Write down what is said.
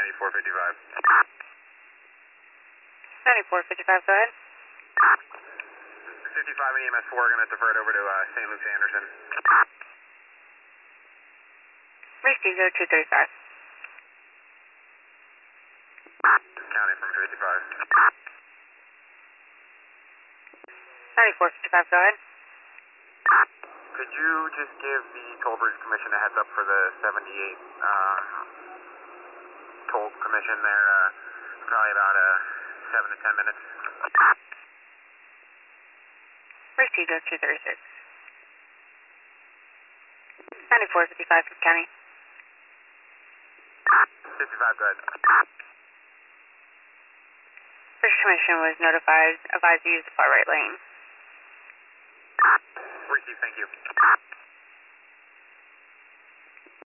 9455. 9455, go ahead. 55 and EMS 4 are going to divert over to St. Luke's Anderson. Received 0235. Counting from 55. 9455, go ahead. Could you just give the Toll Bridge Commission a heads up for the 78 toll commission there? Probably about 7 to 10 minutes. Received 0236. 9455 from County. 55, go ahead. Bridge Commission was notified, advised to use the far right lane. Received, thank you.